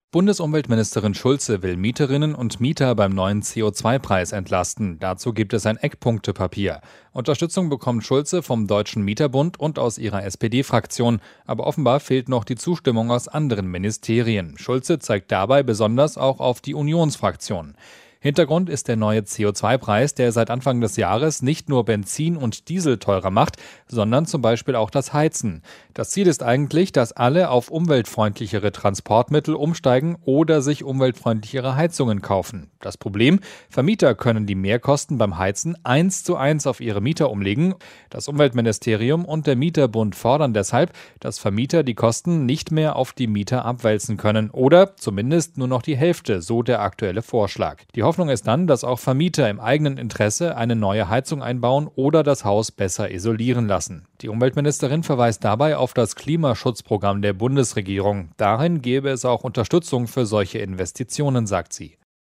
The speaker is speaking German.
Bundesumweltministerin Schulze will Mieterinnen und Mieter beim neuen CO2-Preis entlasten. Dazu gibt es ein Eckpunktepapier. Unterstützung bekommt Schulze vom Deutschen Mieterbund und aus ihrer SPD-Fraktion. Aber offenbar fehlt noch die Zustimmung aus anderen Ministerien. Schulze zeigt dabei besonders auch auf die Unionsfraktion. Hintergrund ist der neue CO2-Preis, der seit Anfang des Jahres nicht nur Benzin und Diesel teurer macht, sondern zum Beispiel auch das Heizen. Das Ziel ist eigentlich, dass alle auf umweltfreundlichere Transportmittel umsteigen oder sich umweltfreundlichere Heizungen kaufen. Das Problem: Vermieter können die Mehrkosten beim Heizen 1:1 auf ihre Mieter umlegen. Das Umweltministerium und der Mieterbund fordern deshalb, dass Vermieter die Kosten nicht mehr auf die Mieter abwälzen können oder zumindest nur noch die Hälfte, so der aktuelle Vorschlag. Die Hoffnung ist dann, dass auch Vermieter im eigenen Interesse eine neue Heizung einbauen oder das Haus besser isolieren lassen. Die Umweltministerin verweist dabei auf das Klimaschutzprogramm der Bundesregierung. Darin gäbe es auch Unterstützung für solche Investitionen, sagt sie.